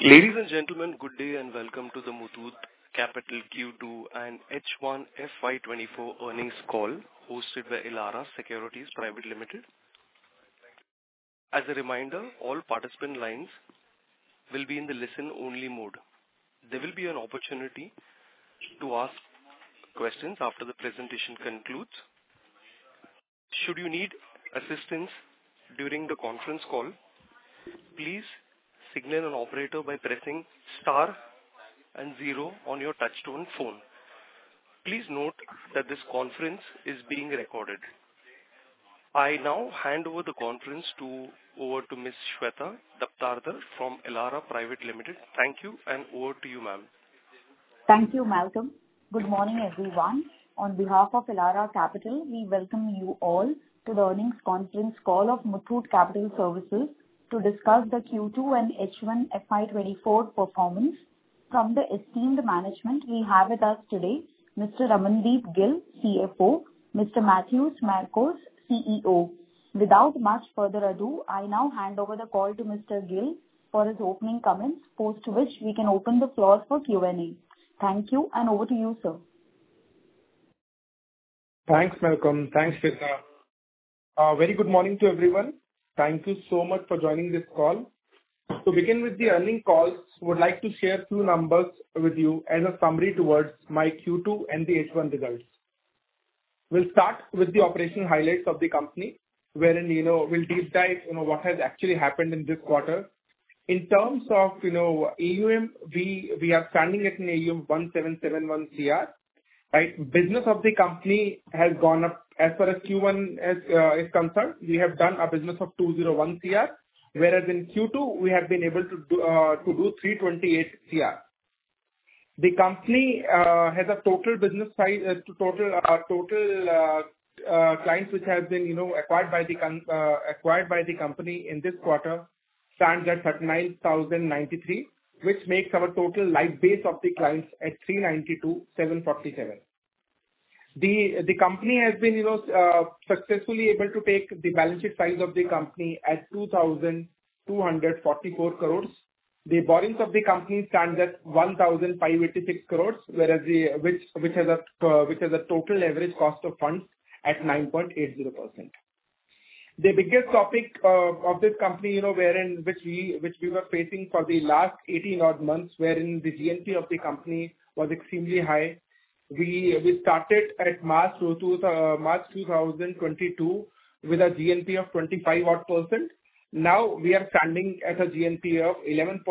Ladies and gentlemen, good day and welcome to the Muthoot Capital Q2 and H1 FY24 earnings call hosted by Elara Securities Private Limited. As a reminder, all participant lines will be in the listen-only mode. There will be an opportunity to ask questions after the presentation concludes. Should you need assistance during the conference call, please signal an operator by pressing star and 0 on your touchtone phone. Please note that this conference is being recorded. I now hand over the conference over to Ms. Shweta Daptardar from Elara Private Limited. Thank you, and over to you, ma'am. Thank you, Malcolm. Good morning, everyone. On behalf of Elara Capital, we welcome you all to the earnings conference call of Muthoot Capital Services to discuss the Q2 and H1 FY24 performance. From the esteemed management, we have with us today Mr. Ramandeep Gill, CFO, Mr. Matthews Marcos, CEO. Without much further ado, I now hand over the call to Mr. Gill for his opening comments, post which we can open the floor for Q&A. Thank you, and over to you, sir. Thanks, Malcolm. Thanks, Shweta. Very good morning to everyone. Thank you so much for joining this call. To begin with the earnings calls, would like to share few numbers with you as a summary towards my Q2 and the H1 results. We'll start with the operational highlights of the company, wherein we'll deep dive what has actually happened in this quarter. In terms of AUM, we are standing at an AUM 1771 CR. Right, business of the company has gone up. As far as Q1 is concerned, we have done a business of 201 CR, whereas in Q2 we have been able to do 328 CR. The company has a total business size, total clients which have been acquired by the company in this quarter stands at 39,093, which makes our total live base of the clients at 392,747. The company has been successfully able to take the balance sheet size of the company at 2,244 crores. The borrowings of the company stands at 1,586 crores, whereas which has a total average cost of funds at 9.80%. The biggest topic of this company, which we were facing for the last 18 odd months, wherein the GNP of the company was extremely high. We started at March 2022 with a GNP of 25 odd %. Now we are standing at a GNP of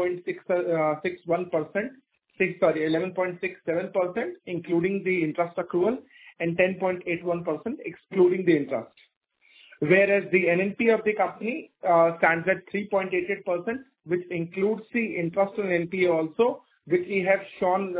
11.67%, including the interest accrual, and 10.81% excluding the interest. Whereas the NNP of the company stands at 3.88%, which includes the interest on NPA also, which we have shown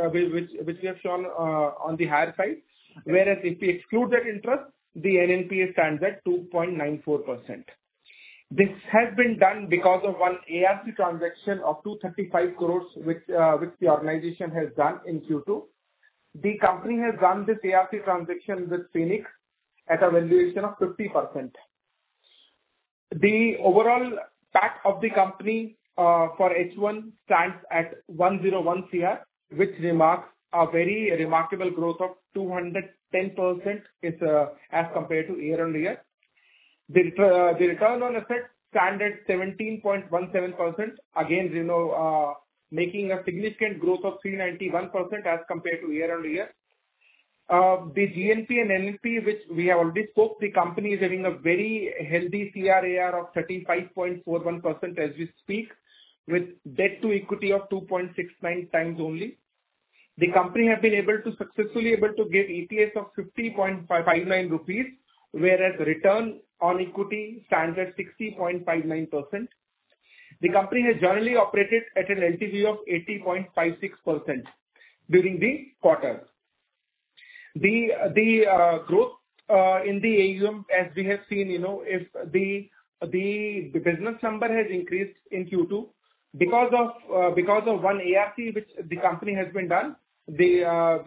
on the higher side. Whereas if we exclude that interest, the NNPA stands at 2.94%. This has been done because of one ARC transaction of 235 crores, which the organization has done in Q2. The company has done this ARC transaction with Phoenix at a valuation of 50%. The overall PAT of the company for H1 stands at 101 CR, which remarks a very remarkable growth of 210% as compared to year-on-year. The return on assets stand at 17.17%, again making a significant growth of 391% as compared to year-on-year. The GNP and NNP, which we have already spoke, the company is having a very healthy CRAR of 35.41% as we speak, with debt to equity of 2.69 times only. The company has been successfully able to give EPS of 50.59 rupees, whereas return on equity stands at 60.59%. The company has generally operated at an LTV of 80.56% during the quarter. The growth in the AUM, as we have seen, if the business number has increased in Q2 because of one ARC which the company has been done, we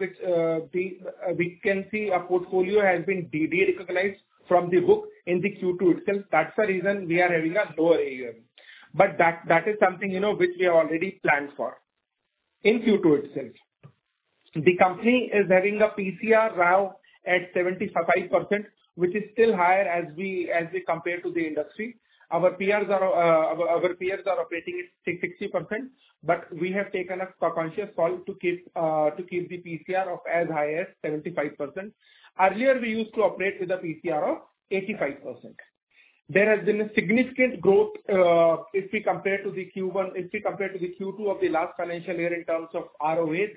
can see a portfolio has been de-recognized from the book in the Q2 itself. That's the reason we are having a lower AUM. but that is something, which we have already planned for in Q2 itself. The company is having a PCR now at 75%, which is still higher as we compare to the industry. Our peers are operating at 60%, but we have taken a conscious call to keep the PCR of as high as 75%. Earlier, we used to operate with a PCR of 85%. There has been a significant growth if we compare to the Q2 of the last financial year in terms of ROA.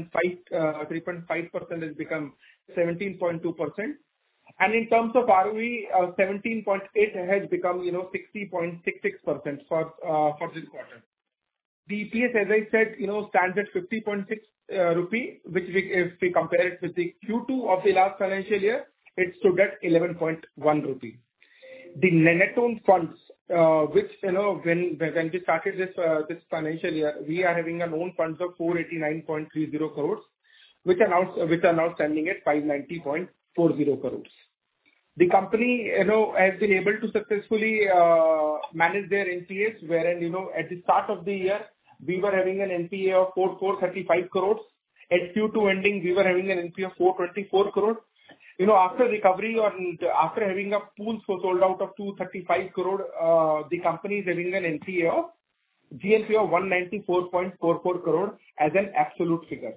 3.5% has become 17.2%. And in terms of ROE, 17.8 has become 60.66% for this quarter. The EPS, as I said, stands at 50.6 rupee, which if we compare it with the Q2 of the last financial year, it stood at 11.1 rupee. The net owned funds, which when we started this financial year, we are having an own funds of 489.30 crores, which are now standing at 590.40 crores. The company, has been able to successfully manage their NPAs, wherein, at the start of the year, we were having an NPA of 435 crores. At Q2 ending, we were having an NPA of 424 crores. After recovery or after having a pool sold out of 235 crore, the company is having an GNPA of 194.44 crore as an absolute figure.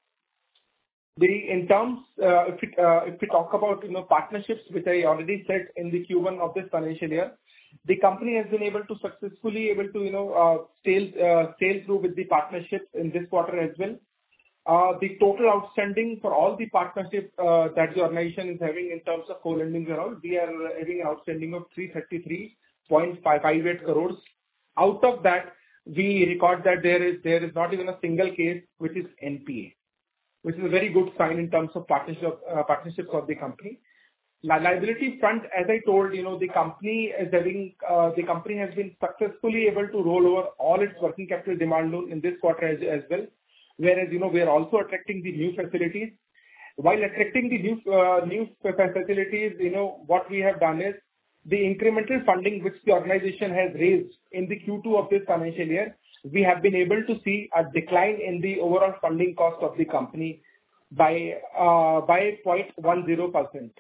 If we talk about partnerships, which I already said in the Q1 of this financial year, the company has been able to successfully sail through with the partnerships in this quarter as well. The total outstanding for all the partnerships that the organization is having in terms of co-lending and all, we are having an outstanding of 333.58 crores. Out of that, we record that there is not even a single case which is NPA, which is a very good sign in terms of partnerships of the company. Liability front, as I told, the company has been successfully able to roll over all its working capital demand loan in this quarter as well. Whereas, we are also attracting the new facilities. While attracting the new facilities, what we have done is the incremental funding which the organization has raised in the Q2 of this financial year, we have been able to see a decline in the overall funding cost of the company by 0.10%.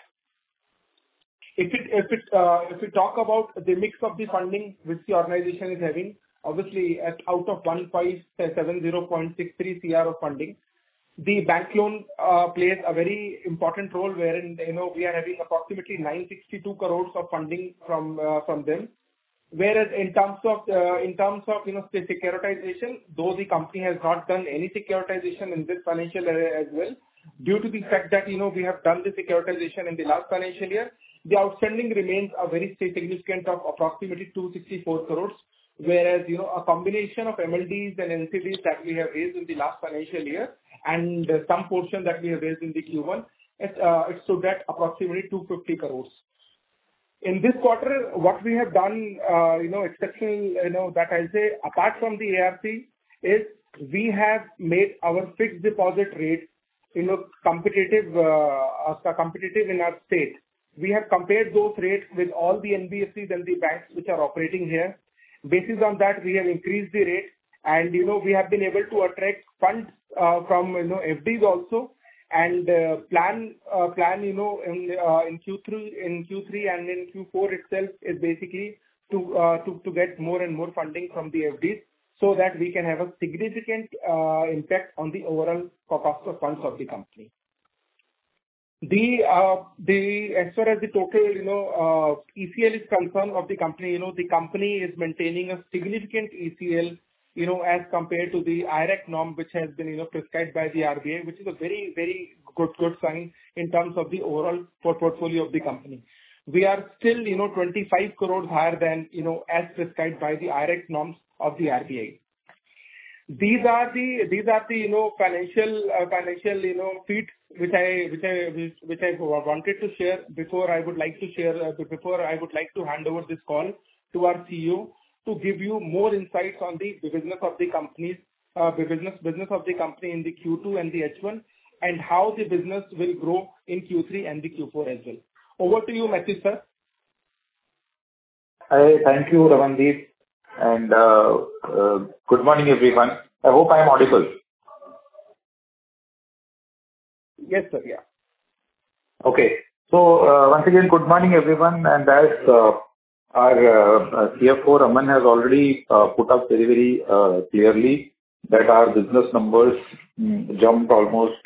If we talk about the mix of the funding which the organization is having, obviously out of 1570.63 CR of funding, the bank loan plays a very important role wherein we are having approximately 962 crores of funding from them. Whereas in terms of securitization, though the company has not done any securitization in this financial year as well, due to the fact that we have done the securitization in the last financial year, the outstanding remains a very significant of approximately 264 crores. Whereas a combination of MLDs and NCDs that we have raised in the last financial year and some portion that we have raised in the Q1, it stood at approximately 250 crores. In this quarter, what we have done, exceptional, that I'll say, apart from the ARC, is we have made our fixed deposit rate, competitive in our state. We have compared those rates with all the NBFCs and the banks which are operating here. Basis on that, we have increased the rate, and we have been able to attract funds from FDs also, and plan in Q3 and in Q4 itself is basically to get more and more funding from the FDs so that we can have a significant impact on the overall cost of funds of the company. As far as the total ECL is concerned of the company, the company is maintaining a significant ECL as compared to the IRAC norm, which has been prescribed by the RBI, which is a very, very good sign in terms of the overall portfolio of the company. We are still 25 crores higher than as prescribed by the IRAC norms of the RBI. These are the financial feats which I wanted to share before I would like to hand over this call to our CEO to give you more insights on the business of the company in the Q2 and the H1, and how the business will grow in Q3 and the Q4 as well. Over to you, Matthew, sir. Thank you, Ramandeep. and good morning, everyone. I hope I am audible. Yes, sir. Yeah. Okay. So, once again, good morning, everyone. And as our CFO, Raman, has already put up very, very clearly that our business numbers jumped almost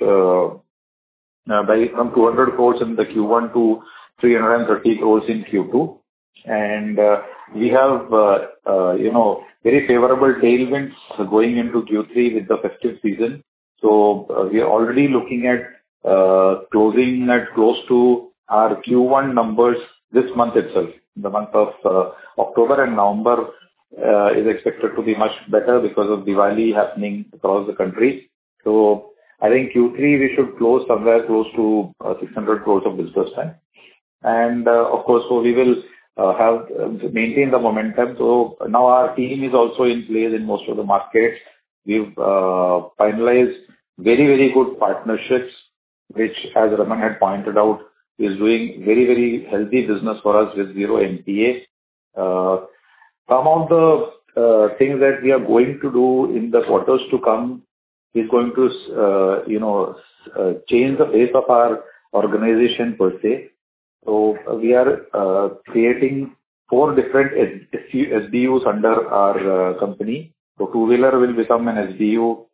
from 200 crores in the Q1 to 330 crores in Q2. And we have, very favorable tailwinds going into Q3 with the festive season. So, we are already looking at closing at close to our Q1 numbers this month itself. The month of October and November is expected to be much better because of Diwali happening across the country. So I think Q3 we should close somewhere close to 600 crores of disbursement. And of course, so we will have maintain the momentum. So now our team is also in place in most of the markets. We've finalized very, very good partnerships, which, as Raman had pointed out, is doing very, very healthy business for us with zero NPA. Some of the things that we are going to do in the quarters to come is going to, change the face of our organization per se. So we are creating 4 different SBUs under our company. So two-wheeler will become an SBU,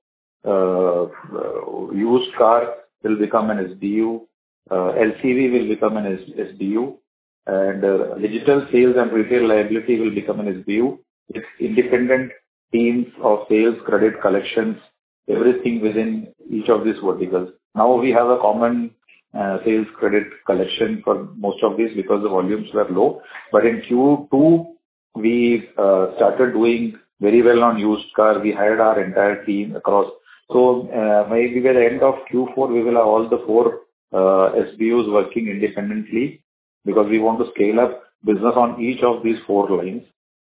used car will become an SBU, LCV will become an SBU, and digital sales and retail liability will become an SBU. It's independent teams of sales, credit, collections, everything within each of these verticals. Now we have a common sales, credit, collection for most of these because the volumes were low. But in Q2, we started doing very well on used car. We hired our entire team across. So maybe by the end of Q4, we will have all the 4 SBUs working independently because we want to scale up business on each of these 4 lines.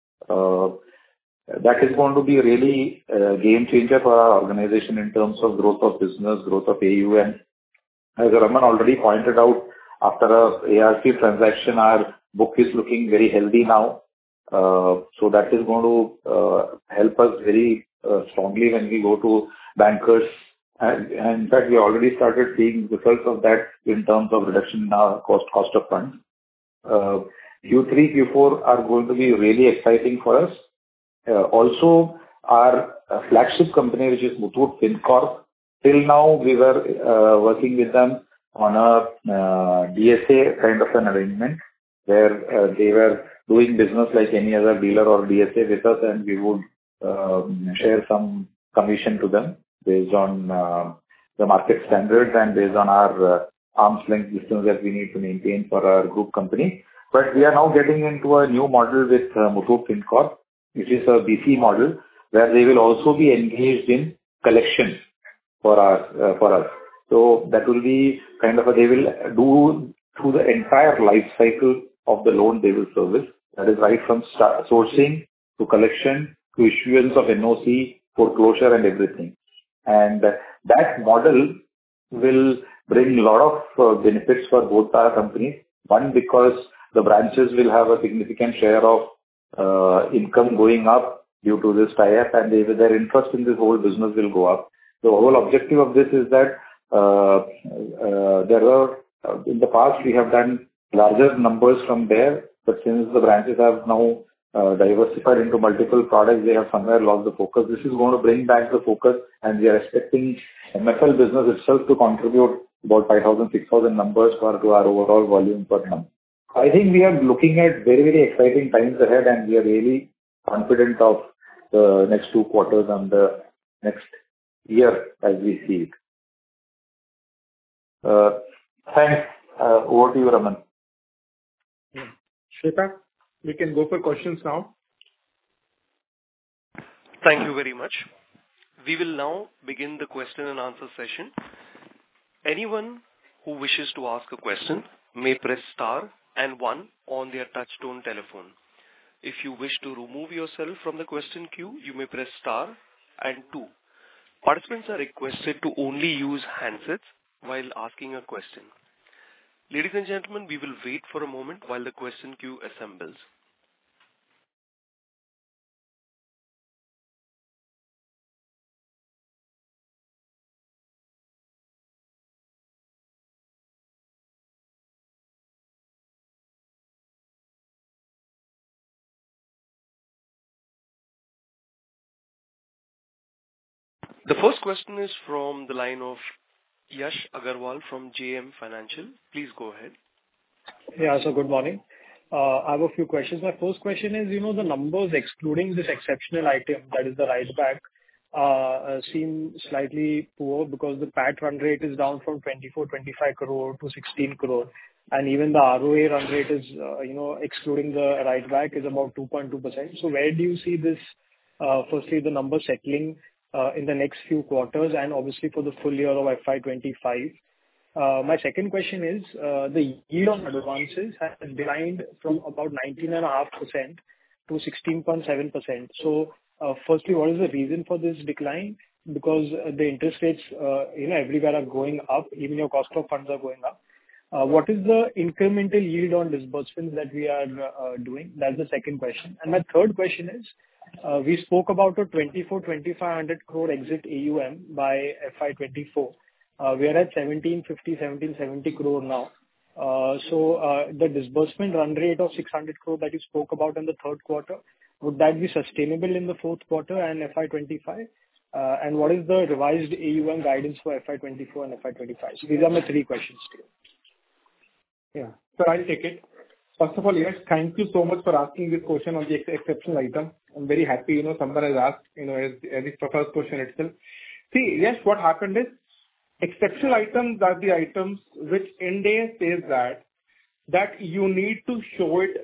That is going to be really a game changer for our organization in terms of growth of business, growth of AUM. As Raman already pointed out, after a ARC transaction, our book is looking very healthy now. So that is going to help us very strongly when we go to bankers. And in fact, we already started seeing results of that in terms of reduction in our cost of funds. Q3, Q4 are going to be really exciting for us. Also, our flagship company, which is Muthoot Fincorp, till now we were working with them on a DSA kind of an arrangement where they were doing business like any other dealer or DSA with us, and we would share some commission to them based on the market standards and based on our arm's length distance that we need to maintain for our group company. But we are now getting into a new model with Muthoot Fincorp, which is a BC model, where they will also be engaged in collection for us. So that will be kind of they will do through the entire life cycle of the loan they will service. That is right from sourcing to collection to issuance of NOC, foreclosure and everything. And that model will bring a lot of benefits for both our companies. One, because the branches will have a significant share of income going up due to this tie-up, and their interest in this whole business will go up. The whole objective of this is that in the past we have done larger numbers from there, but since the branches have now diversified into multiple products, they have somewhere lost the focus. This is going to bring back the focus, and we are expecting MFL business itself to contribute about 5,000, 6,000 numbers to our overall volume per month. I think we are looking at very, very exciting times ahead, and we are really confident of the next 2 quarters and the next year as we see it. Thanks. Over to you, Raman. Shweta, we can go for questions now. Thank you very much. We will now begin the question and answer session. Anyone who wishes to ask a question may press star and 1 on their touchtone telephone. If you wish to remove yourself from the question queue, you may press star and 2. Participants are requested to only use handsets while asking a question. Ladies and gentlemen, we will wait for a moment while the question queue assembles. The first question is from the line of Yash Agarwal from JM Financial. Please go ahead. Yeah, so good morning. I have a few questions. My first question is, the numbers excluding this exceptional item, that is the write back, seem slightly poor because the PAT run rate is down from 24-25 crore to 16 crore. And even the ROA run rate is, excluding the write back is about 2.2%. So where do you see this, firstly, the number settling in the next few quarters and obviously for the full year of FY25? My second question is, the yield on advances has declined from about 19.5% to 16.7%. So, firstly, what is the reason for this decline? Because the interest rates, everywhere are going up, even your cost of funds are going up. What is the incremental yield on disbursements that we are doing? That's the second question. And my third question is, we spoke about a 2,500 crore exit AUM by FY24. We are at 1,770 crore now. So the disbursement run rate of 600 crore that you spoke about in the third quarter, would that be sustainable in the fourth quarter and FY25? And what is the revised AUM guidance for FY24 and FY25? So these are my three questions to you. Yeah. So I'll take it. First of all, yes, thank you so much for asking this question on the exceptional item. I'm very happy, someone has asked, as the first question itself. See, yes, what happened is, exceptional items are the items which Ind AS says that you need to show it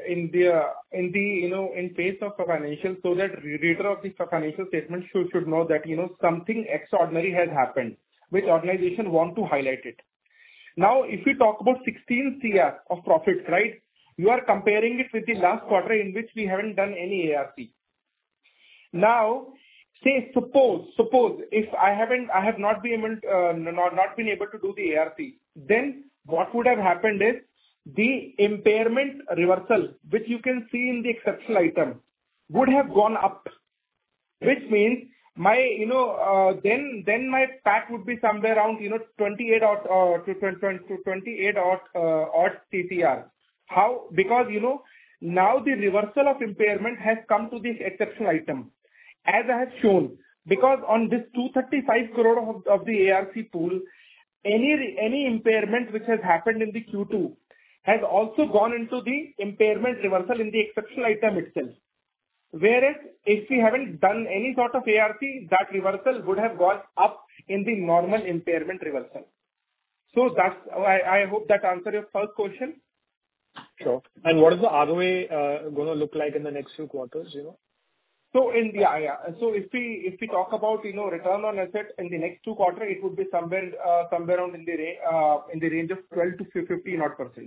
in face of a financial, so that reader of the financial statement should know that something extraordinary has happened, which organization want to highlight it. Now, if we talk about 16 CR of profits, right? You are comparing it with the last quarter in which we haven't done any ARC. Now, say suppose if I have not been able to do the ARC, then what would have happened is the impairment reversal, which you can see in the exceptional item, would have gone up, which means my then my PAT would be somewhere around 28 odd to 28 odd TCR. How? Because now the reversal of impairment has come to this exceptional item, as I have shown, because on this 235 crore of the ARC pool, any impairment which has happened in the Q2 has also gone into the impairment reversal in the exceptional item itself. Whereas if we haven't done any sort of ARC, that reversal would have gone up in the normal impairment reversal. So that's I hope that answered your first question. Sure. And what is the ROA going to look like in the next few quarters? So So if we talk about return on asset in the next 2 quarters, it would be somewhere around in the range of 12 to 15%.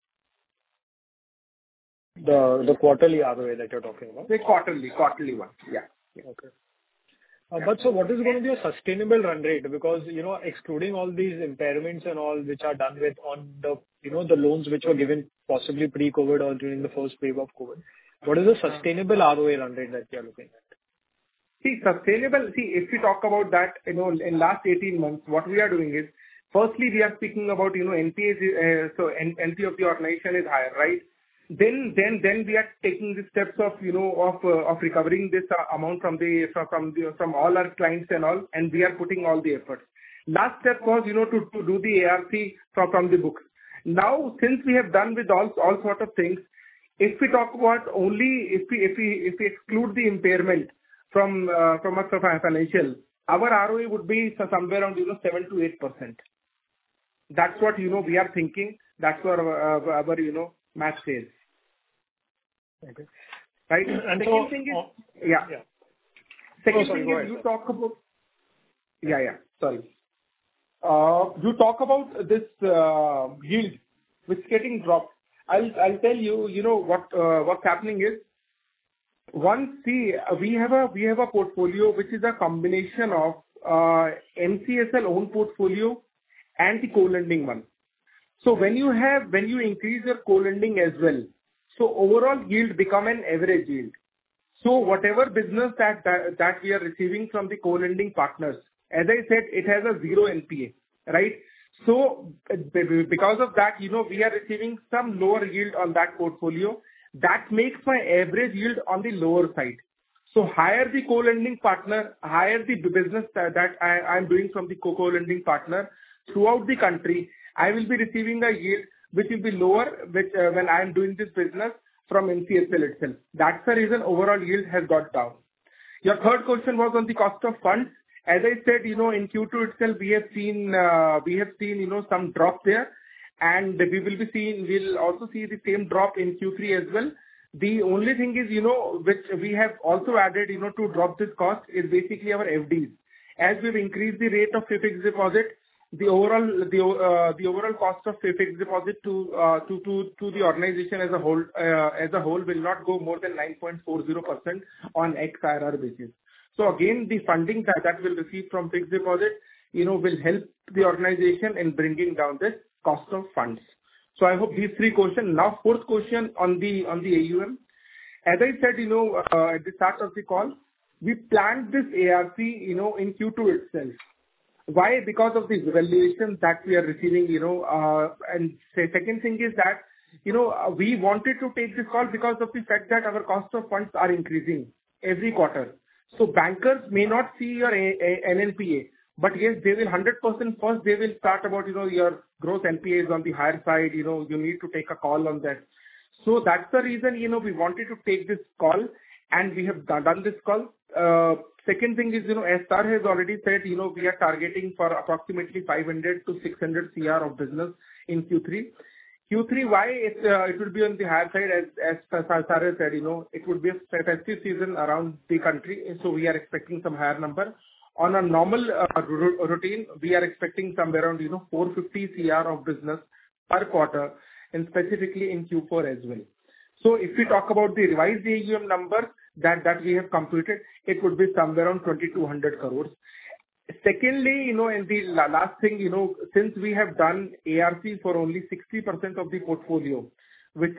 The quarterly ROA that you're talking about? The quarterly one. Yeah. Okay. But so what is going to be a sustainable run rate? Because, excluding all these impairments and all which are done with on the, the loans which were given possibly pre-COVID or during the first wave of COVID, what is the sustainable ROA run rate that you are looking at? If we talk about that, in last 18 months, what we are doing is, firstly, we are speaking about, NPAs, so NP of the organization is higher, right? Then we are taking the steps of recovering this amount from all our clients and all, and we are putting all the efforts. Last step was, to do the ARC from the books. Now, since we have done with all sort of things, if we talk about only if we exclude the impairment from our financial, our ROA would be somewhere around 7 to 8%. That's what we are thinking. That's what our math says. Okay. Right. And second thing is Second thing is you talk about sorry. You talk about this yield which is getting dropped. I'll tell you, what's happening is, we have a portfolio which is a combination of MCSL own portfolio and the co-lending one. So when you increase your co-lending as well, so overall yield become an average yield. So whatever business that we are receiving from the co-lending partners, as I said, it has a 0 NPA, right? So because of that, we are receiving some lower yield on that portfolio. That makes my average yield on the lower side. So hire the co-lending partner, hire the business that I'm doing from the co-lending partner throughout the country. I will be receiving a yield which will be lower when I am doing this business from NCSL itself. That's the reason overall yield has got down. Your third question was on the cost of funds. As I said, in Q2 itself, we have seen some drop there, and we'll also see the same drop in Q3 as well. The only thing is, which we have also added, to drop this cost is basically our FDs. As we've increased the rate of fixed deposit, the overall cost of fixed deposit to the organization as a whole will not go more than 9.40% on ex-IRR basis. So again, the funding that we'll receive from fixed deposit, will help the organization in bringing down this cost of funds. So I hope these three questions. Now, fourth question on the AUM. As I said, at the start of the call, we planned this ARC, in Q2 itself. Why? Because of the valuation that we are receiving, and the second thing is that, we wanted to take this call because of the fact that our cost of funds are increasing every quarter. So bankers may not see your NNPA, but yes, they will 100% first, they will start about, your gross NPA is on the higher side, you need to take a call on that. So that's the reason, we wanted to take this call, and we have done this call. Second thing is, as Sir has already said, we are targeting for approximately 500 to 600 CR of business in Q3. Q3, why it will be on the higher side, as Sir has said, it would be a festive season around the country, so we are expecting some higher number. On a normal routine, we are expecting somewhere around 450 CR of business per quarter, and specifically in Q4 as well. So if we talk about the revised AUM number that we have computed, it would be somewhere around 2,200 crores. Secondly, and the last thing, since we have done ARC for only 60% of the portfolio, which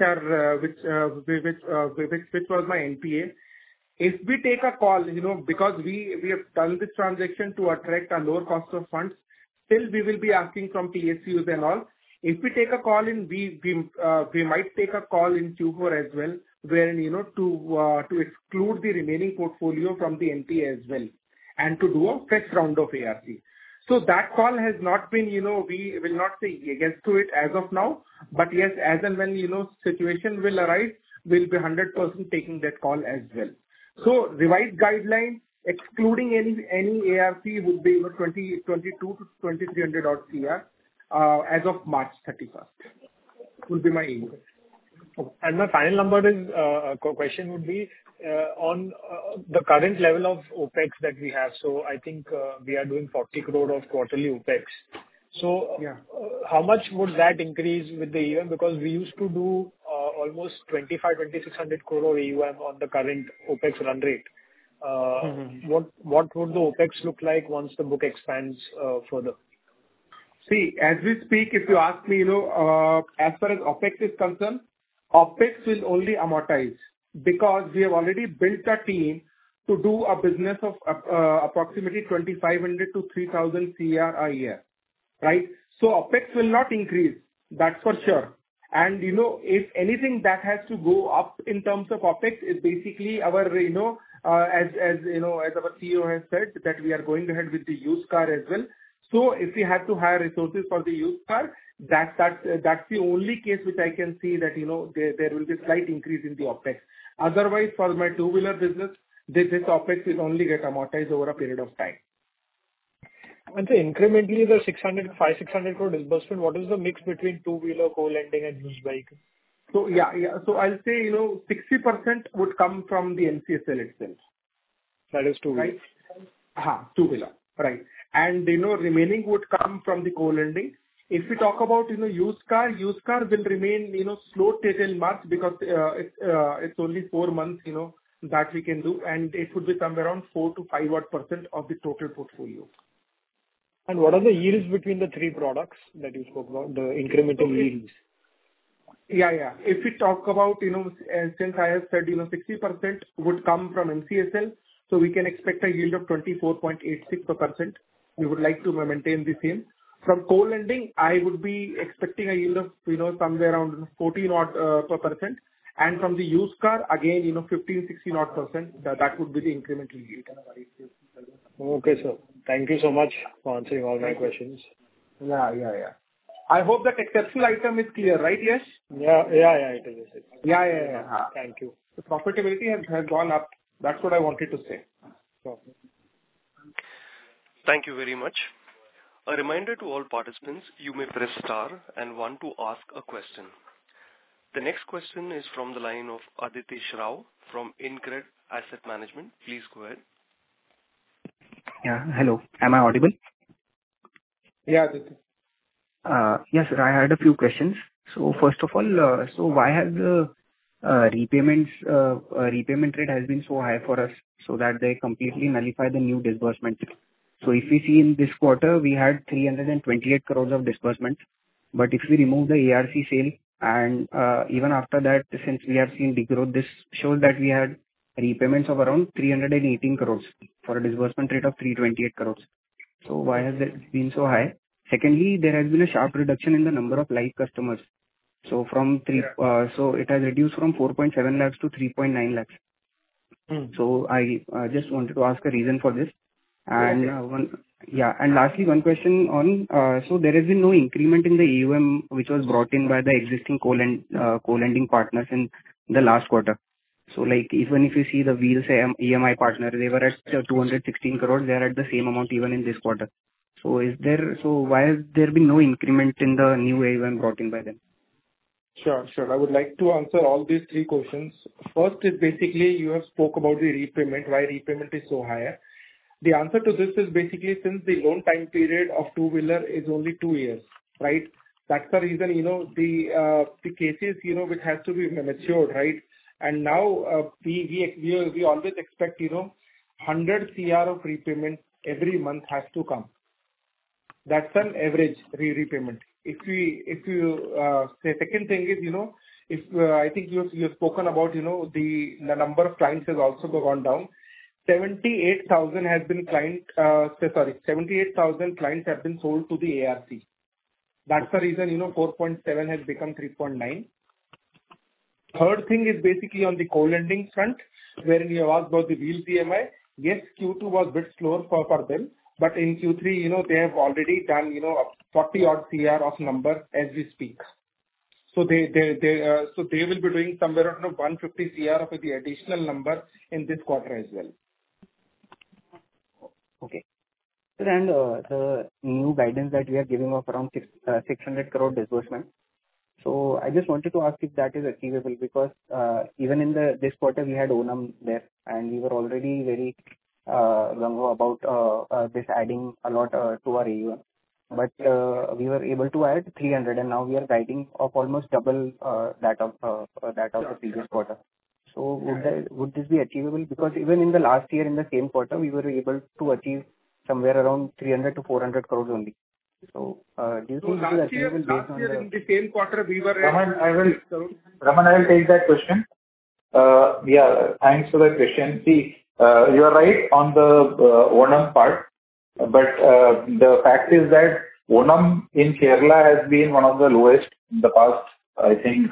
was my NPA. If we take a call, because we have done this transaction to attract a lower cost of funds, still we will be asking from PSUs and all. If we take a call we might take a call in Q4 as well, wherein, to exclude the remaining portfolio from the NPA as well, and to do a fresh round of ARC. So that call has not been, we will not say yes to it as of now, but yes, as and when, situation will arise, we'll be 100% taking that call as well. So revised guideline, excluding any ARC, would be 22 to 2300 odd CR as of March 31st. Will be my aim. And my final number is question would be on the current level of OPEX that we have. So I think we are doing 40 crore of quarterly OPEX. So yeah. How much would that increase with the AUM? Because we used to do almost 2,600 crore AUM on the current OPEX run rate. What would the OPEX look like once the book expands further? See, as we speak, if you ask me, as far as OPEX is concerned, OPEX will only amortize because we have already built a team to do a business of approximately 2,500 to 3,000 CR a year, right? So OPEX will not increase, that's for sure. And, if anything that has to go up in terms of OPEX is basically our, as our CEO has said, that we are going ahead with the used car as well. So if we have to hire resources for the used car, that's the only case which I can see that, there will be a slight increase in the OPEX. Otherwise, for my two-wheeler business, this OPEX will only get amortized over a period of time. And so incrementally, the 500-600 crore disbursement, what is the mix between two-wheeler, co-lending and used vehicle? So yeah. So I'll say, 60% would come from the NCSL itself. That is two-wheeler. Right? Two-wheeler. Right. And, remaining would come from the co-lending. If we talk about, used car will remain, slow till March because it's only 4 months, that we can do, and it would be somewhere around 4 to 5% of the total portfolio. And what are the yields between the three products that you spoke about, the incremental yields? Yeah. If we talk about, since I have said, 60% would come from NCSL, so we can expect a yield of 24.86%. We would like to maintain the same. From co-lending, I would be expecting a yield of, somewhere around 14% And from the used car, again, 15-16 odd %, that would be the incremental yield. Okay, sir. Thank you so much for answering all my questions. Yeah. I hope that exceptional item is clear, right, Yash? Yeah, it is. Yeah. Thank you. The profitability has gone up. That's what I wanted to say. Okay. Thank you very much. A reminder to all participants, you may press star and one to ask a question. The next question is from the line of Aditi Rao from InCred Asset Management. Please go ahead. Yeah. Hello. Am I audible? Yeah, Aditi. Yes, sir. I had a few questions. So first of all, why has the repayment rate has been so high for us so that they completely nullify the new disbursement? So if we see in this quarter, we had 328 crores of disbursement. But if we remove the ARC sale and even after that, since we have seen degrowth, this shows that we had repayments of around 318 crores for a disbursement rate of 328 crores. So why has it been so high? Secondly, there has been a sharp reduction in the number of live customers. So so it has reduced from 4.7 lakhs to 3.9 lakhs. So I just wanted to ask a reason for this. And and lastly, one question on so there has been no increment in the AUM which was brought in by the existing co-lending partners in the last quarter. So like even if you see the Wheels EMI partner, they were at 216 crores. They are at the same amount even in this quarter. So why has there been no increment in the new AUM brought in by them? Sure. I would like to answer all these three questions. First is basically you have spoke about the repayment, why repayment is so high. The answer to this is basically since the loan time period of two-wheeler is only 2 years, right? That's the reason, the cases, which has to be matured, right? And now we always expect, 100 CR of repayment every month has to come. That's an average repayment. If you say second thing is, I think you've spoken about, the number of clients has also gone down. 78,000 clients have been sold to the ARC. That's the reason, 4.7 has become 3.9. Third thing is basically on the co-lending front, wherein you asked about the Wheels EMI. Yes, Q2 was a bit slower for them, but in Q3, they have already done, 40 odd CR of number as we speak. So they will be doing somewhere around 150 CR of the additional number in this quarter as well. Okay. And the new guidance that we are giving of around 600 crore disbursement. So I just wanted to ask if that is achievable because even in this quarter we had Onam there and we were already very gung-ho about this adding a lot to our AUM. But we were able to add 300 and now we are guiding of almost double that of the previous quarter. So would this be achievable? Because even in the last year in the same quarter we were able to achieve somewhere around 300 to 400 crores only. So do you think this is achievable based on in the same quarter we were Raman, I will take that question. Thanks for that question. See, you are right on the Onam part, but the fact is that Onam in Kerala has been one of the lowest in the past, I think,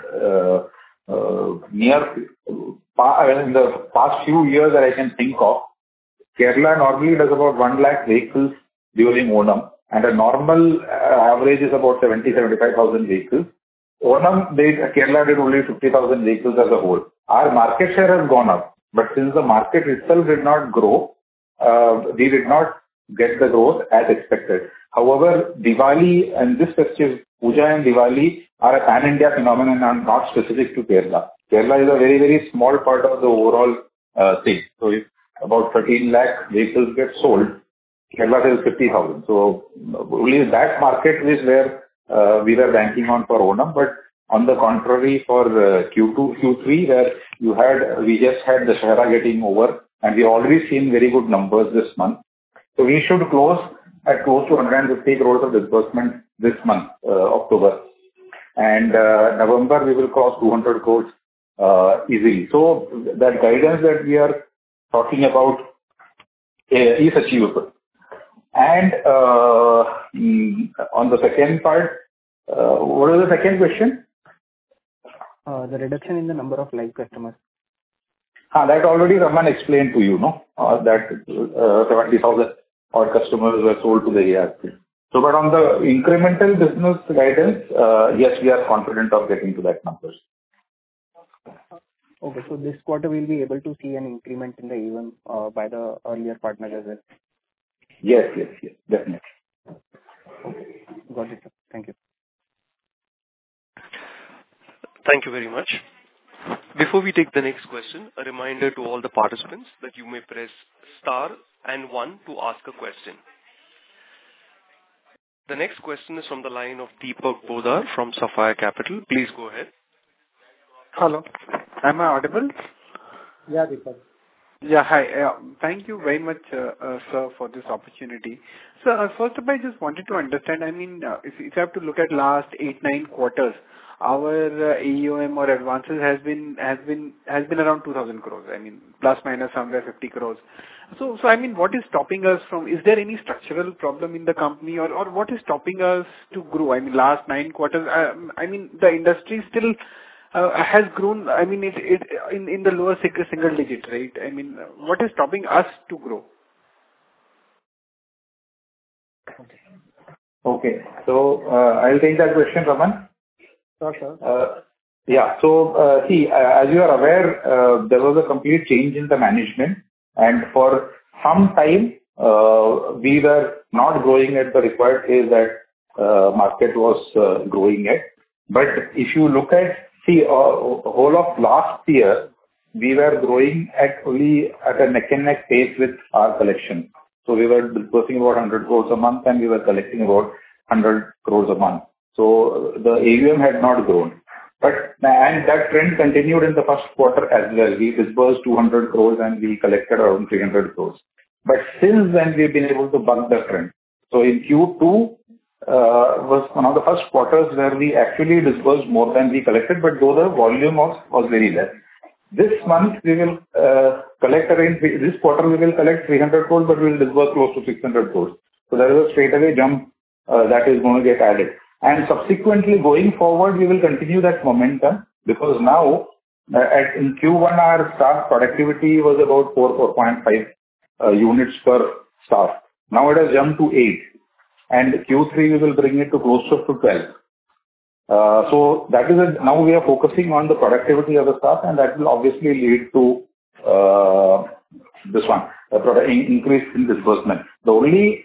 in the past few years that I can think of. Kerala normally does about 1 lakh vehicles during Onam, and a normal average is about 75,000 vehicles. Onam, Kerala did only 50,000 vehicles as a whole. Our market share has gone up, but since the market itself did not grow, we did not get the growth as expected. However, Diwali and this festive, Puja and Diwali are a pan-India phenomenon and not specific to Kerala. Kerala is a very, very small part of the overall thing. So if about 13 lakh vehicles get sold, Kerala sells 50,000. So only that market is where we were banking on for Onam. But on the contrary, for Q2, Q3, where we just had the Shahra getting over, and we already seen very good numbers this month. So we should close to 150 crores of disbursement this month, October. And November, we will cross 200 crores easily. So that guidance that we are talking about is achievable. And on the second part, what is the second question? The reduction in the number of live customers. That already Raman explained to you, no? That 70,000 odd customers were sold to the ARC. So, but on the incremental business guidance, yes, we are confident of getting to that numbers. Okay, so this quarter we'll be able to see an increment in the AUM by the earlier partners as well. Yes, definitely. Okay, got it, sir. Thank you. Thank you very much. Before we take the next question, a reminder to all the participants that you may press star and 1 to ask a question. The next question is from the line of Deepak Poddar from Sapphire Capital. Please go ahead. Hello. Am I audible? Yeah, Deepak. Yeah, hi. Thank you very much, sir, for this opportunity. So, first of all, I just wanted to understand, I mean, if you have to look at last 8-9 quarters, our AUM or advances has been around 2,000 crores. I mean, plus minus somewhere 50 crores. So I mean, what is stopping us from? Is there any structural problem in the company, or what is stopping us to grow? I mean, last 9 quarters. I mean, the industry still has grown. I mean, it in the lower single digit, right? I mean, what is stopping us to grow? Okay. So, I'll take that question, Raman. Sure. Yeah. So, see, as you are aware, there was a complete change in the management, and for some time, we were not growing at the required pace that market was growing at. But if you look at, whole of last year, we were growing only at a neck and neck pace with our collection. So we were disbursing about 100 crores a month, and we were collecting about 100 crores a month. So the AUM had not grown. And that trend continued in the first quarter as well. We disbursed 200 crores and we collected around 300 crores. But since then, we've been able to buck the trend. So in Q2 was one of the first quarters where we actually disbursed more than we collected, but though the volume was very less. This month, we will this quarter we will collect 300 crores, but we will disburse close to 600 crores. So there is a straightaway jump that is going to get added. And subsequently, going forward, we will continue that momentum, because now, in Q1, our staff productivity was about 4.5 units per staff. Now it has jumped to 8. And Q3, we will bring it to close to 12. So that is now we are focusing on the productivity of the staff, and that will obviously lead to this one, increase in disbursement. The only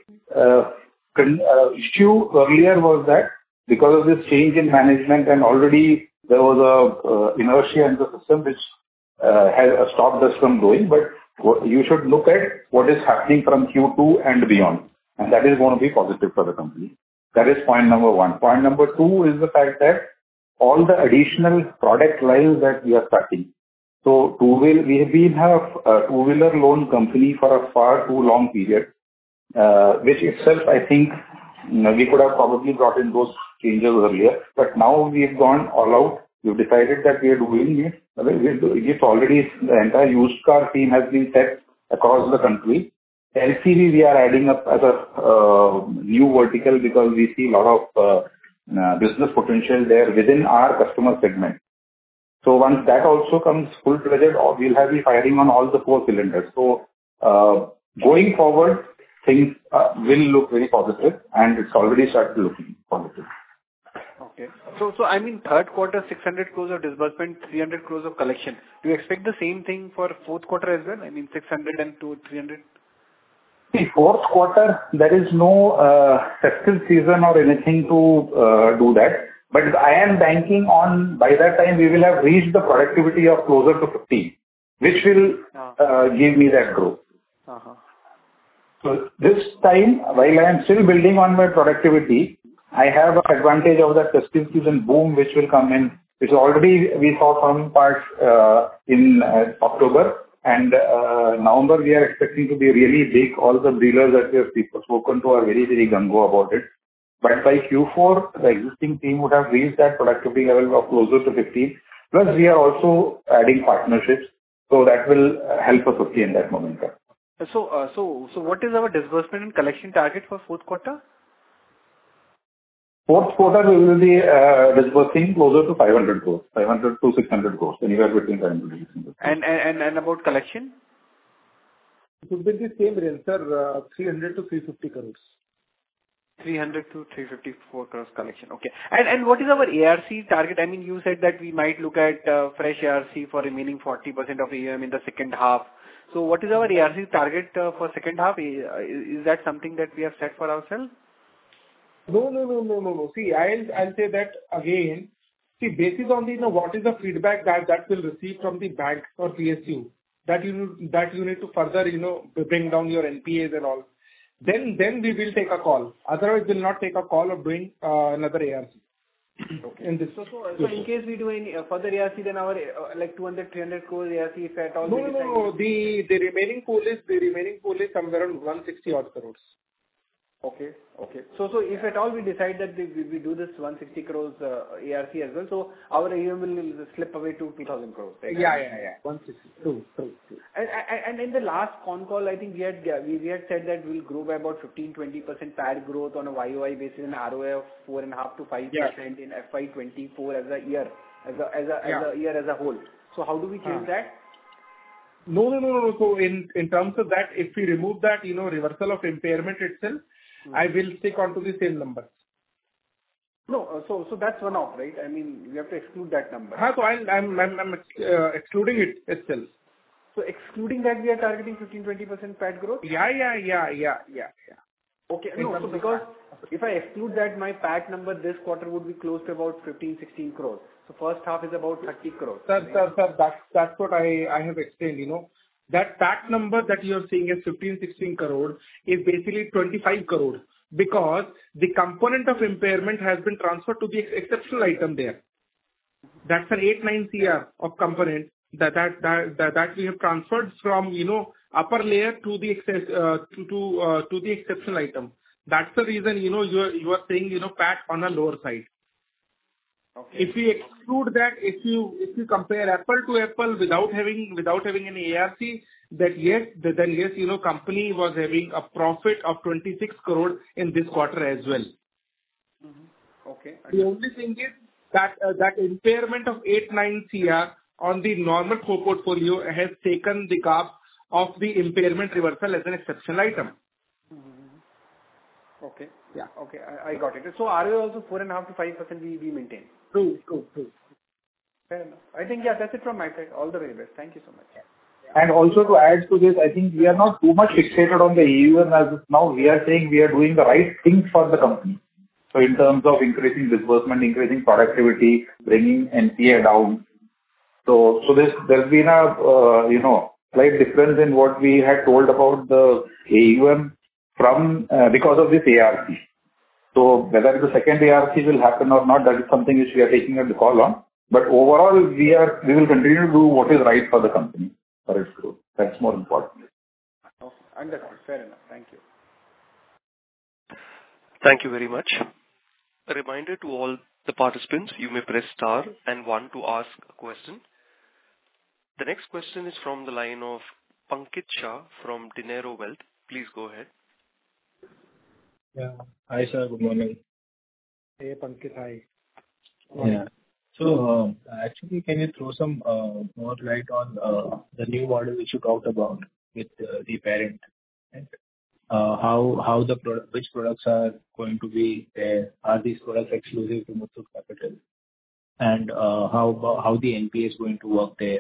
issue earlier was that because of this change in management, and already there was a inertia in the system which has stopped us from growing. But you should look at what is happening from Q2 and beyond, and that is going to be positive for the company. That is point number 1. Point number 2 is the fact that all the additional product lines that we are starting. So we have a two-wheeler loan company for a far too long period, which itself, I think, we could have probably brought in those changes earlier. But now we've gone all out. We've decided that we are doing it. It's already, the entire used car team has been set across the country. LCV we are adding up as a new vertical, because we see a lot of business potential there within our customer segment. So once that also comes full-fledged, we'll have be firing on all the 4 cylinders. So going forward, things will look very positive, and it's already started looking positive. Okay. So I mean, third quarter, 600 crores of disbursement, 300 crores of collection. Do you expect the same thing for fourth quarter as well? I mean, 600 and 300? See, fourth quarter, there is no festive season or anything to do that. But I am banking on, by that time, we will have reached the productivity of closer to 50, which will give me that growth. So this time, while I am still building on my productivity, I have an advantage of that festive season boom, which will come in, which already we saw some parts in October. And November, we are expecting to be really big. All the dealers that we have spoken to are very, very gung-ho about it. But by Q4, the existing team would have reached that productivity level of closer to 15. Plus, we are also adding partnerships. So that will help us obtain that momentum. So what is our disbursement and collection target for fourth quarter? Fourth quarter, we will be disbursing closer to 500 crores, 500 to 600 crores, anywhere between 500 to 600 crores. And about collection? It would be the same range, sir, 300 to 350 crores. 300 to 354 crores collection. Okay. And what is our ARC target? I mean, you said that we might look at fresh ARC for remaining 40% of AUM in the second half. So what is our ARC target for second half? Is that something that we have set for ourselves? No. See, I'll say that again. See, based on the, what is the feedback that will receive from the bank or PSU, that you need to further, bring down your NPAs and all. Then we will take a call. Otherwise, we'll not take a call of doing another ARC. Okay. In this. So in case we do any further ARC, then our like 200, 300 crores ARC, if at all. No. The remaining pool is somewhere around 160 odd crores. Okay. So if at all we decide that we do this 160 crores ARC as well, so our AUM will slip away to 2,000 crores. Right? Yeah. 160. True. And in the last con call, I think we had said that we'll grow by about 15-20% PAT growth on a YOY basis and ROA of 4.5 to 5% in FY24 as a year, as a year as a whole. So how do we change that? No. So in terms of that, if we remove that, reversal of impairment itself, I will stick on to the same numbers. No, so that's one off, right? I mean, we have to exclude that number. So I'm excluding it itself. So excluding that, we are targeting 15-20% PAT growth? Yeah. Okay. No, so because if I exclude that, my PAT number this quarter would be close to about 15-16 crores. So first half is about 30 crores. Sir, that's what I have explained, That PAT number that you are seeing as 15-16 crore is basically 25 crore because the component of impairment has been transferred to the exceptional item there. That's an 8-9 CR of component that we have transferred from upper layer to the to the exceptional item. That's the reason you are saying PAT on a lower side. Okay. If we exclude that, if you compare apple to apple without having any ARC, then yes, company was having a profit of 26 crore in this quarter as well. Mm-hmm. Okay. The only thing is that impairment of 8-9 CR on the normal core portfolio has taken the gap of the impairment reversal as an exceptional item. Mm-hmm. Okay. Yeah. Okay. I got it. So ROA also 4.5 to 5% we maintain. True. Fair enough. I think, that's it from my side. All the very best. Thank you so much. And also to add to this, I think we are not too much fixated on the AUM as of now. We are saying we are doing the right things for the company. So in terms of increasing disbursement, increasing productivity, bringing NPA down. So there's been a slight difference in what we had told about the AUM from because of this ARC. So whether the second ARC will happen or not, that is something which we are taking a call on. But overall, we will continue to do what is right for the company for its growth. That's more important. Okay. Understood. Fair enough. Thank you. Thank you very much. A reminder to all the participants, you may press star and 1 to ask a question. The next question is from the line of Pankit Shah from Dinero Wealth. Please go ahead. Yeah. Hi, sir. Good morning. Hey, Pankit. Hi. Yeah. So, actually, can you throw some more light on the new model which you talked about with the parent? Right? Which products are going to be there? Are these products exclusive to Muthoot Capital? And how the NPA is going to work there?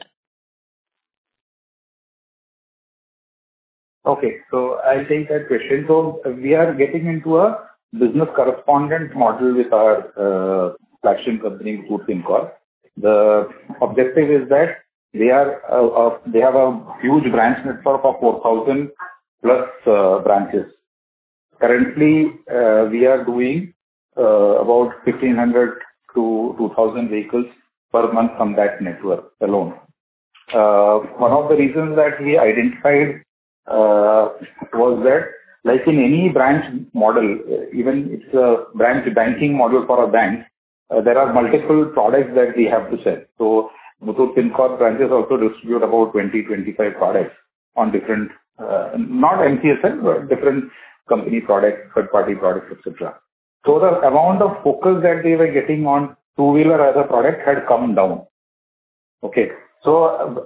Okay, so I'll take that question. So we are getting into a business correspondent model with our flagship company, Muthoot Fincorp. The objective is that they have a huge branch network of 4,000 plus branches. Currently, we are doing about 1,500 to 2,000 vehicles per month from that network alone. One of the reasons that we identified was that, like in any branch model, even it's a branch banking model for a bank, there are multiple products that we have to sell. So Muthoot Fincorp branches also distribute about 20-25 products on different, not MCSL, but different company products, third-party products, etc. So the amount of focus that they were getting on two-wheeler as a product had come down. Okay. So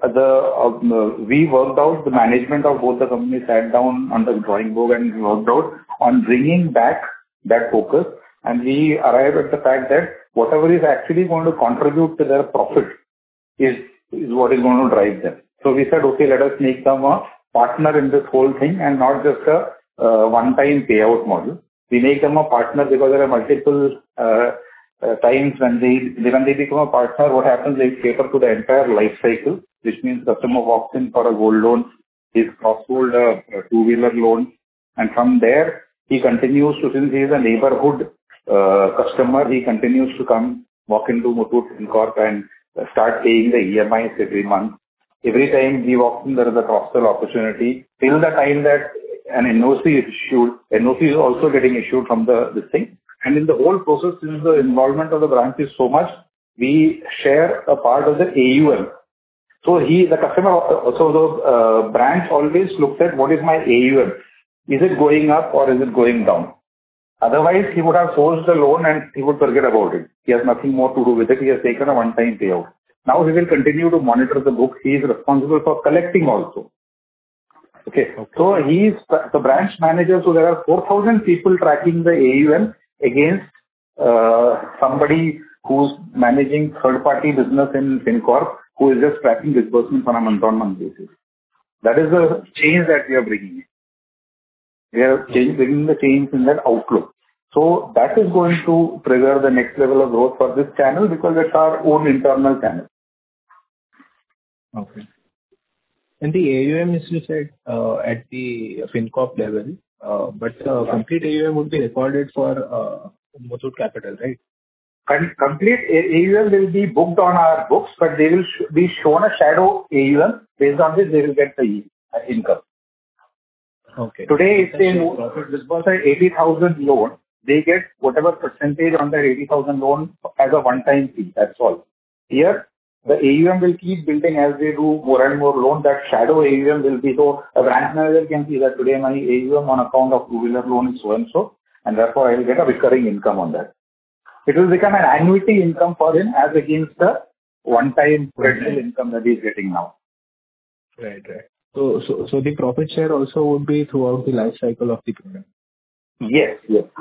we worked out, the management of both the companies sat down on the drawing board and worked out on bringing back that focus. And we arrived at the fact that whatever is actually going to contribute to their profit is what is going to drive them. So we said, okay, let us make them a partner in this whole thing and not just a one-time payout model. We make them a partner because there are multiple times when they become a partner, what happens, they cater to the entire life cycle, which means customer walks in for a gold loan, he's cross-sold a two-wheeler loan, and from there, he continues to, since he is a neighborhood customer, he continues to come, walk into Muthoot Fincorp and start paying the EMIs every month. Every time he walks in, there is a cross-sell opportunity. Till the time that an NOC is issued, NOC is also getting issued from this thing. And in the whole process, since the involvement of the branch is so much, we share a part of the AUM. So the branch always looks at what is my AUM. Is it going up or is it going down? Otherwise, he would have sourced the loan and he would forget about it. He has nothing more to do with it. He has taken a one-time payout. Now he will continue to monitor the book. He is responsible for collecting also. Okay. So he is the branch manager. So there are 4,000 people tracking the AUM against somebody who's managing third-party business in Fincorp, who is just tracking disbursements on a month-on-month basis. That is the change that we are bringing in. We are bringing the change in that outlook. So that is going to trigger the next level of growth for this channel because it's our own internal channel. Okay. And the AUM is, you said, at the Fincorp level, but complete AUM would be recorded for Muthoot Capital, right? Complete AUM will be booked on our books, but they will be shown a shadow AUM. Based on this, they will get the income. Okay. Today, if they disburse an 80,000 loan, they get whatever percentage on their 80,000 loan as a one-time fee. That's all. Here, the AUM will keep building as they do more and more loan. That shadow AUM will be, so a branch manager can see that today my AUM on account of two-wheeler loan is so and so, and therefore I will get a recurring income on that. It will become an annuity income for him as against the one-time rental income that he is getting now. Right. So the profit share also would be throughout the life cycle of the product. Yes.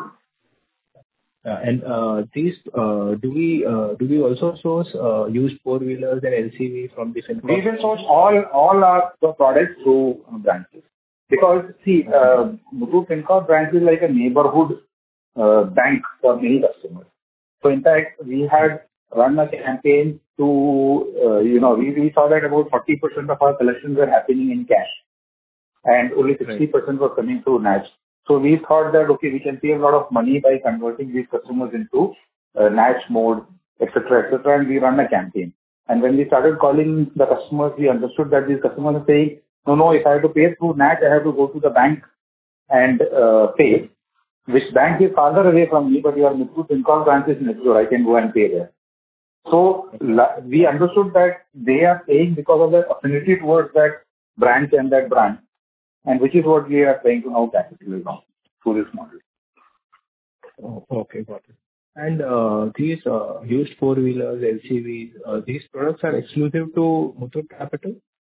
And these do we also source used four-wheelers and LCV from the Fincorp? We will source all our products through branches. Because see, Muthoot Fincorp branch is like a neighborhood bank for many customers. So in fact, we had run a campaign to, we saw that about 40% of our collections were happening in cash and only 60% were coming through NACH. So we thought that, okay, we can save a lot of money by converting these customers into NACH mode, etc., and we run a campaign. And when we started calling the customers, we understood that these customers are saying, no, if I have to pay through NACH, I have to go to the bank and pay. Which bank is farther away from me, but your Muthoot Fincorp branch is next door. I can go and pay there. So we understood that they are paying because of their affinity towards that branch and that brand, and which is what we are trying to now capitalize on through this model. Oh, okay, got it. And these used four-wheelers, LCVs, these products are exclusive to Muthoot Capital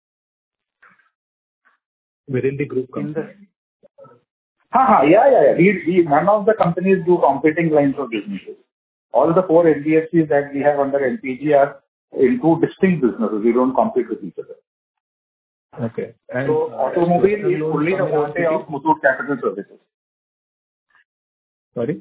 within the group company? Yeah. None of the companies do competing lines of businesses. All the four NBFCs that we have under LPG are in two distinct businesses. We don't compete with each other. Okay. And so automobile is fully the forte of Muthoot Capital Services. Sorry?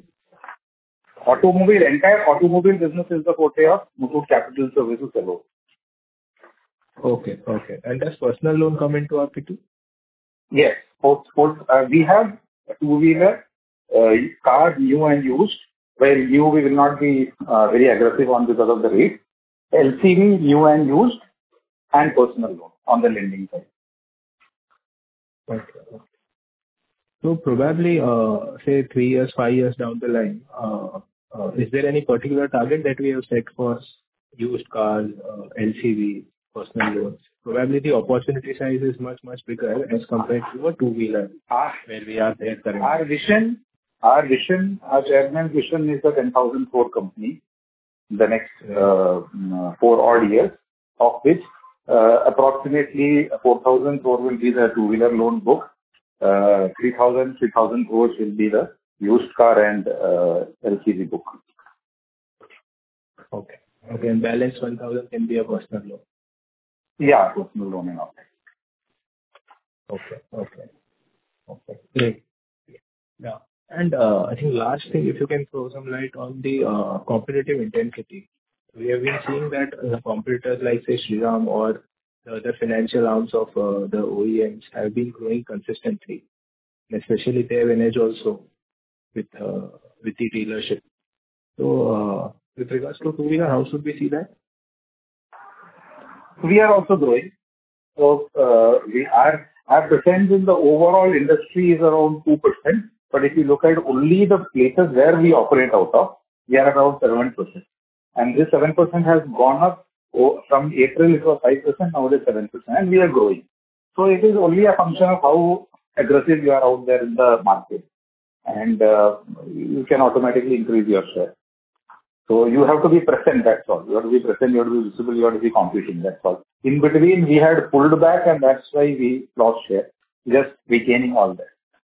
Entire automobile business is the forte of Muthoot Capital Services alone. Okay. And does personal loan come into RP2? Yes. We have a two-wheeler, car, new and used, where new we will not be very aggressive on because of the rate. LCV, new and used, and personal loan on the lending side. Okay. So probably, say 3 years, 5 years down the line, is there any particular target that we have set for used cars, LCV, personal loans? Probably the opportunity size is much bigger as compared to a two-wheeler where we are there currently. our vision, our chairman's vision is a 10,000 crore company in the next 4 odd years, of which approximately 4,000 crore will be the two-wheeler loan book, 3,000 crores will be the used car and LCV book. Okay. Okay. And balance 1,000 can be a personal loan. Yeah, personal loan and all that. Okay. Great. Yeah. And I think last thing, if you can throw some light on the competitive intensity. We have been seeing that competitors like, say, Shriram or the other financial arms of the OEMs have been growing consistently. And especially they have an edge also with the dealership. So with regards to two-wheeler, how should we see that? We are also growing. So our presence in the overall industry is around 2%. But if you look at only the places where we operate out of, we are around 7%. And this 7% has gone up from April, it was 5%, now it is 7%, and we are growing. So it is only a function of how aggressive you are out there in the market. And you can automatically increase your share. So you have to be present, that's all. You have to be present, you have to be visible, you have to be competing, that's all. In between, we had pulled back and that's why we lost share. Just regaining all that.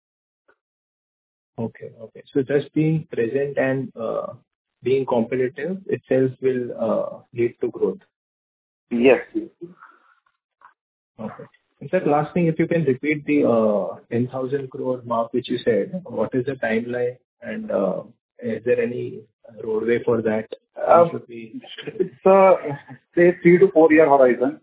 Okay. So just being present and being competitive itself will lead to growth. Yes. Okay. And sir, last thing, if you can repeat the 10,000 crore mark which you said, what is the timeline and is there any roadway for that? It's a, say, 3 to 4 year horizon.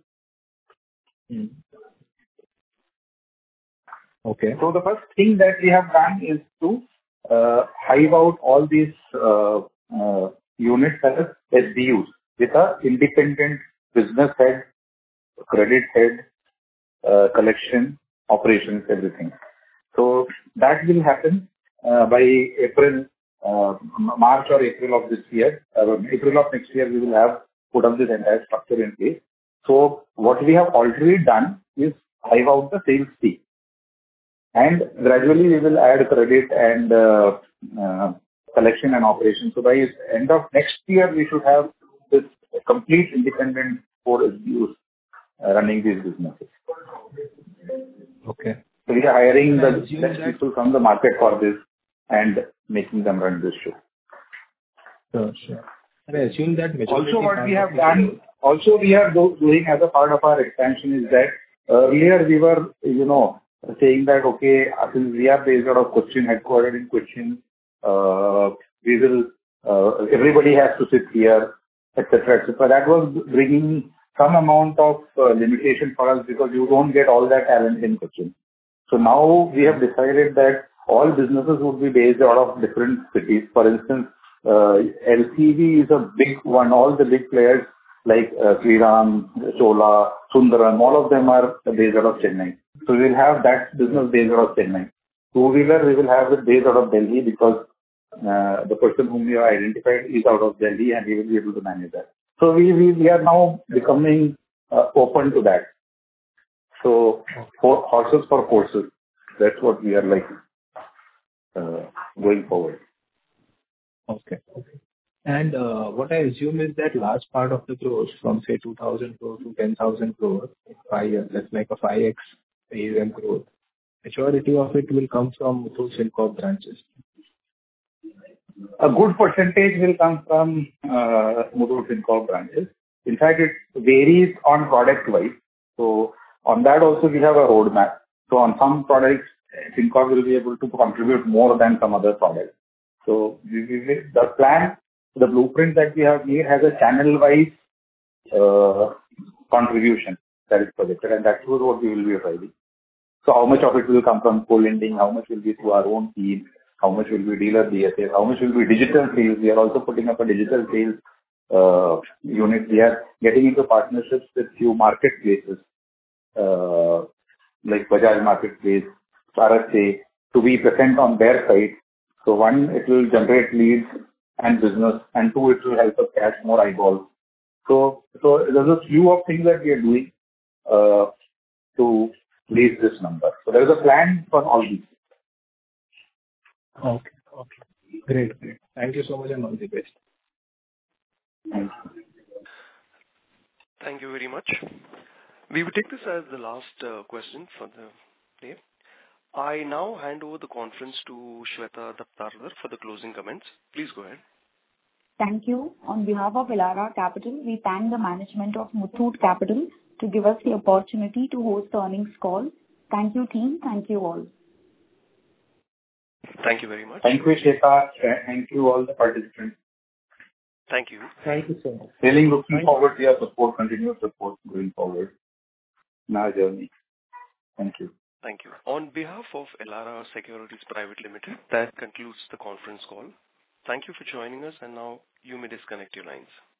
Okay. So the first thing that we have done is to hive out all these units as SBUs with a independent business head, credit head, collection, operations, everything. So that will happen by April, March or April of this year. April of next year, we will have put up this entire structure in place. So what we have already done is hive out the sales team. And gradually we will add credit and collection and operations. So by end of next year, we should have this complete independent 4 SBUs running these businesses. Okay. So we are hiring the best people from the market for this and making them run this show. Sure. And I assume that also what we have done, also we are doing as a part of our expansion is that earlier we were, saying that, okay, since we are based out of Cochin, headquartered in Cochin, we will, everybody has to sit here, etc. That was bringing some amount of limitation for us because you don't get all that talent in Cochin. So now we have decided that all businesses would be based out of different cities. For instance, LCV is a big one. All the big players like Shriram, Chola, Sundaram, all of them are based out of Chennai. So we will have that business based out of Chennai. Two-wheeler, we will have it based out of Delhi because the person whom we have identified is out of Delhi and we will be able to manage that. So we are now becoming open to that. So for horses for courses, that's what we are like going forward. Okay. And what I assume is that large part of the growth from say 2,000 crore to 10,000 crore in 5 years, that's like a 5x AUM growth. Majority of it will come from Muthoot Fincorp branches. A good percentage will come from Muthoot Fincorp branches. In fact, it varies on product wise. So on that also we have a roadmap. So on some products, Fincorp will be able to contribute more than some other products. So the plan, the blueprint that we have made has a channel-wise contribution that is projected, and that's what we will be driving. So how much of it will come from co-lending, how much will be through our own team, how much will be dealer DSA, how much will be digital sales. We are also putting up a digital sales unit. We are getting into partnerships with few marketplaces like Bajaj Marketplace, RSA, to be present on their site. So one, it will generate leads and business, and two, it will help us catch more eyeballs. So there's a few of things that we are doing to reach this number. So there is a plan for all these. Okay. Okay. Great. Thank you so much and all the best. Thank you. Thank you very much. We will take this as the last question for the day. I now hand over the conference to Shweta Daptardar for the closing comments. Please go ahead. Thank you. On behalf of Elara Capital, we thank the management of Muthoot Capital to give us the opportunity to host the earnings call. Thank you, team. Thank you all. Thank you very much. Thank you, Shweta. Thank you all the participants. Thank you. Thank you so much. Really looking forward to your support, continuous support going forward in our journey. Thank you. Thank you. On behalf of Elara Securities Private Limited, that concludes the conference call. Thank you for joining us, and now you may disconnect your lines.